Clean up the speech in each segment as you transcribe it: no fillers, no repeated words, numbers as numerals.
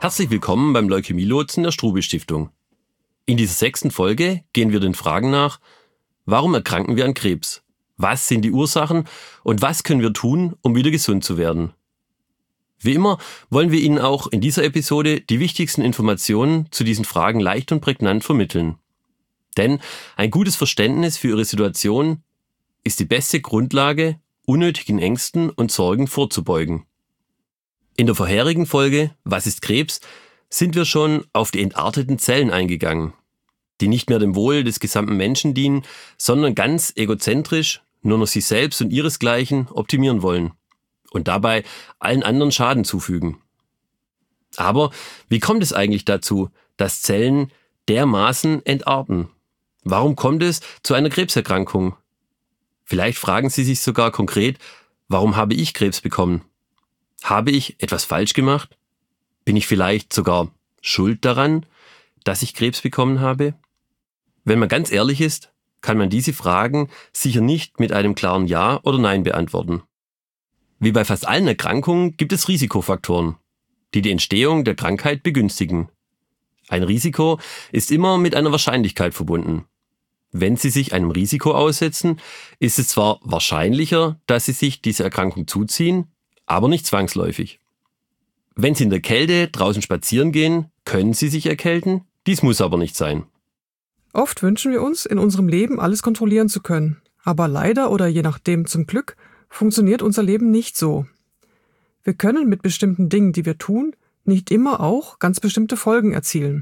Herzlich willkommen beim Leukämie-Lotsen der Strube-Stiftung. In dieser 6. Folge gehen wir den Fragen nach: Warum erkranken wir an Krebs? Was sind die Ursachen und was können wir tun, um wieder gesund zu werden? Wie immer wollen wir Ihnen auch in dieser Episode die wichtigsten Informationen zu diesen Fragen leicht und prägnant vermitteln. Denn ein gutes Verständnis für Ihre Situation ist die beste Grundlage, unnötigen Ängsten und Sorgen vorzubeugen. In der vorherigen Folge „Was ist Krebs?" sind wir schon auf die entarteten Zellen eingegangen, die nicht mehr dem Wohl des gesamten Menschen dienen, sondern ganz egozentrisch nur noch sich selbst und ihresgleichen optimieren wollen und dabei allen anderen Schaden zufügen. Aber wie kommt es eigentlich dazu, dass Zellen dermaßen entarten? Warum kommt es zu einer Krebserkrankung? Vielleicht fragen Sie sich sogar konkret: Warum habe ich Krebs bekommen? Habe ich etwas falsch gemacht? Bin ich vielleicht sogar schuld daran, dass ich Krebs bekommen habe? Wenn man ganz ehrlich ist, kann man diese Fragen sicher nicht mit einem klaren Ja oder Nein beantworten. Wie bei fast allen Erkrankungen gibt es Risikofaktoren, die die Entstehung der Krankheit begünstigen. Ein Risiko ist immer mit einer Wahrscheinlichkeit verbunden. Wenn Sie sich einem Risiko aussetzen, ist es zwar wahrscheinlicher, dass Sie sich diese Erkrankung zuziehen, aber nicht zwangsläufig. Wenn Sie in der Kälte draußen spazieren gehen, können Sie sich erkälten, dies muss aber nicht sein. Oft wünschen wir uns, in unserem Leben alles kontrollieren zu können. Aber leider oder je nachdem zum Glück funktioniert unser Leben nicht so. Wir können mit bestimmten Dingen, die wir tun, nicht immer auch ganz bestimmte Folgen erzielen.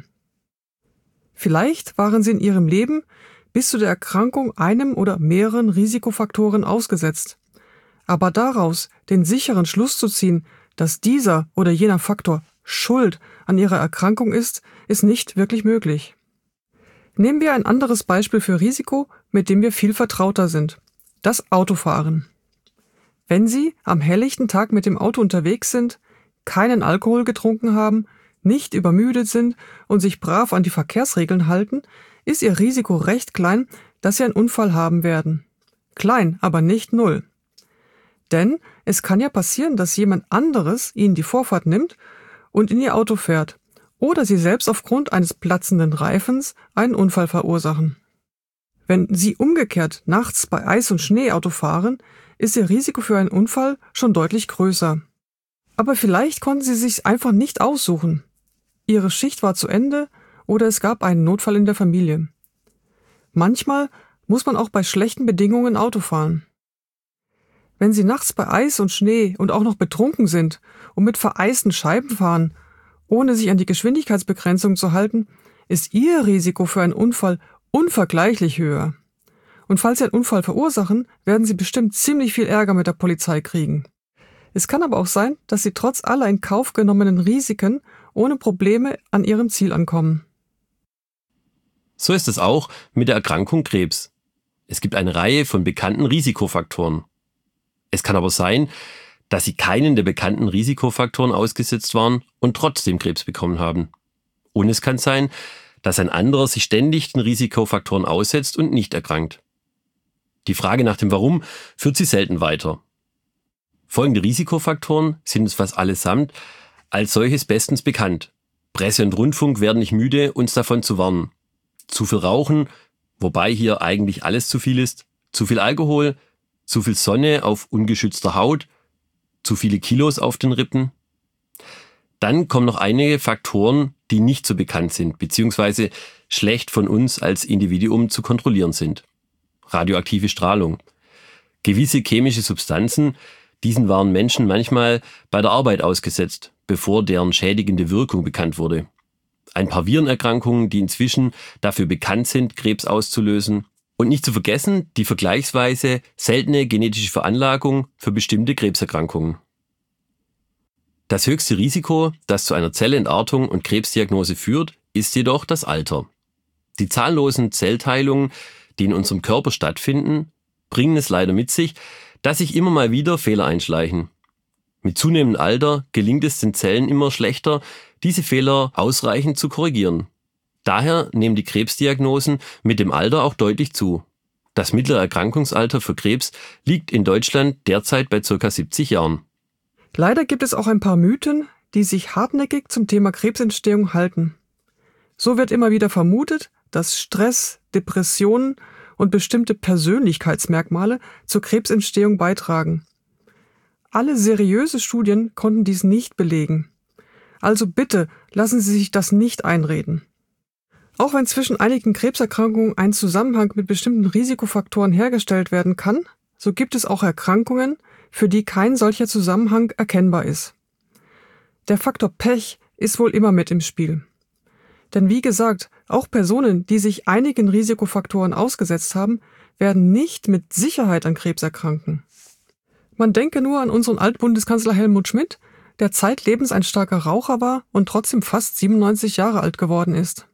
Vielleicht waren Sie in Ihrem Leben bis zu der Erkrankung einem oder mehreren Risikofaktoren ausgesetzt. Aber daraus den sicheren Schluss zu ziehen, dass dieser oder jener Faktor schuld an Ihrer Erkrankung ist nicht wirklich möglich. Nehmen wir ein anderes Beispiel für Risiko, mit dem wir viel vertrauter sind: das Autofahren. Wenn Sie am helllichten Tag mit dem Auto unterwegs sind, keinen Alkohol getrunken haben, nicht übermüdet sind und sich brav an die Verkehrsregeln halten, ist Ihr Risiko recht klein, dass Sie einen Unfall haben werden. Klein, aber nicht null. Denn es kann ja passieren, dass jemand anderes Ihnen die Vorfahrt nimmt und in Ihr Auto fährt oder Sie selbst aufgrund eines platzenden Reifens einen Unfall verursachen. Wenn Sie umgekehrt nachts bei Eis und Schnee Auto fahren, ist Ihr Risiko für einen Unfall schon deutlich größer. Aber vielleicht konnten Sie sich einfach nicht aussuchen. Ihre Schicht war zu Ende oder es gab einen Notfall in der Familie. Manchmal muss man auch bei schlechten Bedingungen Auto fahren. Wenn Sie nachts bei Eis und Schnee und auch noch betrunken sind und mit vereisten Scheiben fahren, ohne sich an die Geschwindigkeitsbegrenzung zu halten, ist Ihr Risiko für einen Unfall unvergleichlich höher. Und falls Sie einen Unfall verursachen, werden Sie bestimmt ziemlich viel Ärger mit der Polizei kriegen. Es kann aber auch sein, dass Sie trotz aller in Kauf genommenen Risiken ohne Probleme an Ihrem Ziel ankommen. So ist es auch mit der Erkrankung Krebs. Es gibt eine Reihe von bekannten Risikofaktoren. Es kann aber sein, dass Sie keinen der bekannten Risikofaktoren ausgesetzt waren und trotzdem Krebs bekommen haben. Und es kann sein, dass ein anderer sich ständig den Risikofaktoren aussetzt und nicht erkrankt. Die Frage nach dem Warum führt Sie selten weiter. Folgende Risikofaktoren sind uns fast allesamt als solches bestens bekannt. Presse und Rundfunk werden nicht müde, uns davon zu warnen. Zu viel Rauchen, wobei hier eigentlich alles zu viel ist, zu viel Alkohol, zu viel Sonne auf ungeschützter Haut, zu viele Kilos auf den Rippen. Dann kommen noch einige Faktoren, die nicht so bekannt sind, beziehungsweise schlecht von uns als Individuum zu kontrollieren sind. Radioaktive Strahlung. Gewisse chemische Substanzen, diesen waren Menschen manchmal bei der Arbeit ausgesetzt, bevor deren schädigende Wirkung bekannt wurde. Ein paar Virenerkrankungen, die inzwischen dafür bekannt sind, Krebs auszulösen. Und nicht zu vergessen, die vergleichsweise seltene genetische Veranlagung für bestimmte Krebserkrankungen. Das höchste Risiko, das zu einer Zellentartung und Krebsdiagnose führt, ist jedoch das Alter. Die zahllosen Zellteilungen, die in unserem Körper stattfinden, bringen es leider mit sich, dass sich immer mal wieder Fehler einschleichen. Mit zunehmendem Alter gelingt es den Zellen immer schlechter, diese Fehler ausreichend zu korrigieren. Daher nehmen die Krebsdiagnosen mit dem Alter auch deutlich zu. Das mittlere Erkrankungsalter für Krebs liegt in Deutschland derzeit bei ca. 70 Jahren. Leider gibt es auch ein paar Mythen, die sich hartnäckig zum Thema Krebsentstehung halten. So wird immer wieder vermutet, dass Stress, Depressionen und bestimmte Persönlichkeitsmerkmale zur Krebsentstehung beitragen. Alle seriöse Studien konnten dies nicht belegen. Also bitte lassen Sie sich das nicht einreden. Auch wenn zwischen einigen Krebserkrankungen ein Zusammenhang mit bestimmten Risikofaktoren hergestellt werden kann, so gibt es auch Erkrankungen, für die kein solcher Zusammenhang erkennbar ist. Der Faktor Pech ist wohl immer mit im Spiel. Denn wie gesagt, auch Personen, die sich einigen Risikofaktoren ausgesetzt haben, werden nicht mit Sicherheit an Krebs erkranken. Man denke nur an unseren Altbundeskanzler Helmut Schmidt, der zeitlebens ein starker Raucher war und trotzdem fast 97 Jahre alt geworden ist.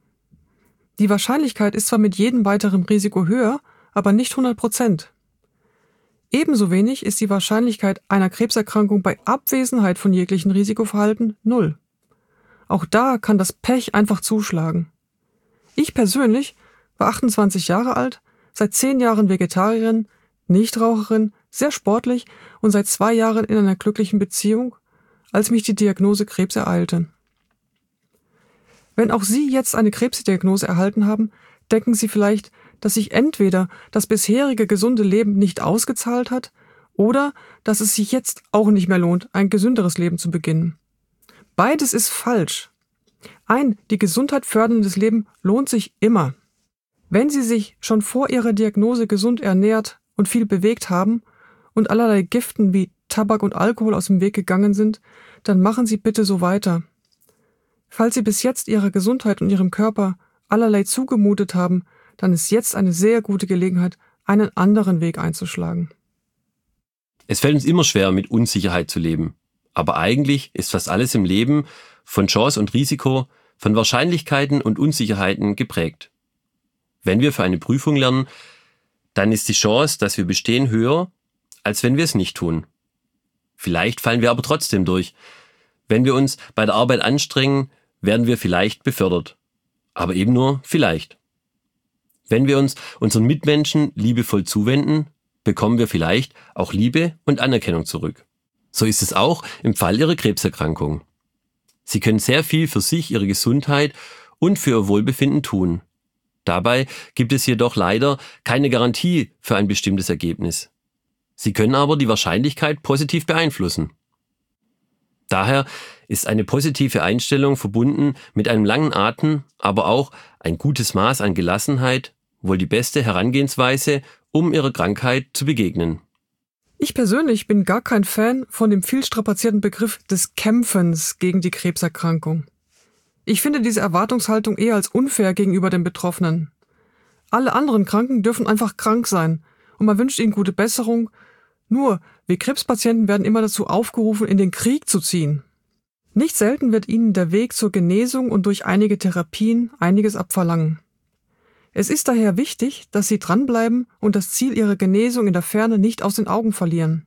Die Wahrscheinlichkeit ist zwar mit jedem weiteren Risiko höher, aber nicht 100%. Ebenso wenig ist die Wahrscheinlichkeit einer Krebserkrankung bei Abwesenheit von jeglichem Risikoverhalten 0. Auch da kann das Pech einfach zuschlagen. Ich persönlich war 28 Jahre alt, seit 10 Jahren Vegetarierin, Nichtraucherin, sehr sportlich und seit 2 Jahren in einer glücklichen Beziehung, als mich die Diagnose Krebs ereilte. Wenn auch Sie jetzt eine Krebsdiagnose erhalten haben, denken Sie vielleicht, dass sich entweder das bisherige gesunde Leben nicht ausgezahlt hat oder dass es sich jetzt auch nicht mehr lohnt, ein gesünderes Leben zu beginnen. Beides ist falsch. Ein die Gesundheit förderndes Leben lohnt sich immer. Wenn Sie sich schon vor Ihrer Diagnose gesund ernährt und viel bewegt haben und allerlei Giften wie Tabak und Alkohol aus dem Weg gegangen sind, dann machen Sie bitte so weiter. Falls Sie bis jetzt Ihrer Gesundheit und Ihrem Körper allerlei zugemutet haben, dann ist jetzt eine sehr gute Gelegenheit, einen anderen Weg einzuschlagen. Es fällt uns immer schwer, mit Unsicherheit zu leben. Aber eigentlich ist fast alles im Leben von Chance und Risiko, von Wahrscheinlichkeiten und Unsicherheiten geprägt. Wenn wir für eine Prüfung lernen, dann ist die Chance, dass wir bestehen, höher, als wenn wir es nicht tun. Vielleicht fallen wir aber trotzdem durch. Wenn wir uns bei der Arbeit anstrengen, werden wir vielleicht befördert. Aber eben nur vielleicht. Wenn wir uns unseren Mitmenschen liebevoll zuwenden, bekommen wir vielleicht auch Liebe und Anerkennung zurück. So ist es auch im Fall Ihrer Krebserkrankung. Sie können sehr viel für sich, Ihre Gesundheit und für Ihr Wohlbefinden tun. Dabei gibt es jedoch leider keine Garantie für ein bestimmtes Ergebnis. Sie können aber die Wahrscheinlichkeit positiv beeinflussen. Daher ist eine positive Einstellung verbunden mit einem langen Atem, aber auch ein gutes Maß an Gelassenheit, wohl die beste Herangehensweise, um Ihrer Krankheit zu begegnen. Ich persönlich bin gar kein Fan von dem viel strapazierten Begriff des Kämpfens gegen die Krebserkrankung. Ich finde diese Erwartungshaltung eher als unfair gegenüber den Betroffenen. Alle anderen Kranken dürfen einfach krank sein und man wünscht ihnen gute Besserung. Nur, wir Krebspatienten werden immer dazu aufgerufen, in den Krieg zu ziehen. Nicht selten wird ihnen der Weg zur Genesung und durch einige Therapien einiges abverlangen. Es ist daher wichtig, dass Sie dranbleiben und das Ziel Ihrer Genesung in der Ferne nicht aus den Augen verlieren.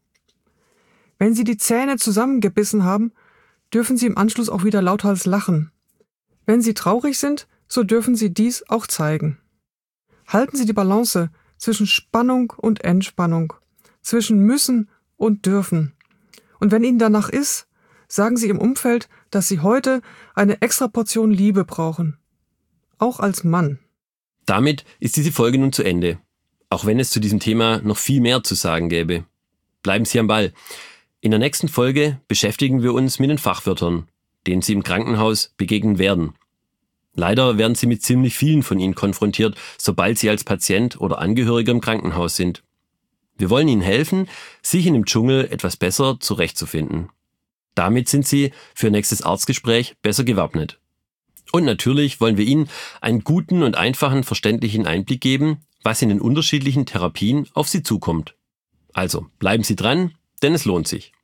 Wenn Sie die Zähne zusammengebissen haben, dürfen Sie im Anschluss auch wieder lauthals lachen. Wenn Sie traurig sind, so dürfen Sie dies auch zeigen. Halten Sie die Balance zwischen Spannung und Entspannung, zwischen müssen und dürfen. Und wenn Ihnen danach ist, sagen Sie im Umfeld, dass Sie heute eine extra Portion Liebe brauchen. Auch als Mann. Damit ist diese Folge nun zu Ende, auch wenn es zu diesem Thema noch viel mehr zu sagen gäbe. Bleiben Sie am Ball. In der nächsten Folge beschäftigen wir uns mit den Fachwörtern, denen Sie im Krankenhaus begegnen werden. Leider werden Sie mit ziemlich vielen von ihnen konfrontiert, sobald Sie als Patient oder Angehöriger im Krankenhaus sind. Wir wollen Ihnen helfen, sich in dem Dschungel etwas besser zurechtzufinden. Damit sind Sie für Ihr nächstes Arztgespräch besser gewappnet. Und natürlich wollen wir Ihnen einen guten und einfachen, verständlichen Einblick geben, was in den unterschiedlichen Therapien auf Sie zukommt. Also bleiben Sie dran, denn es lohnt sich.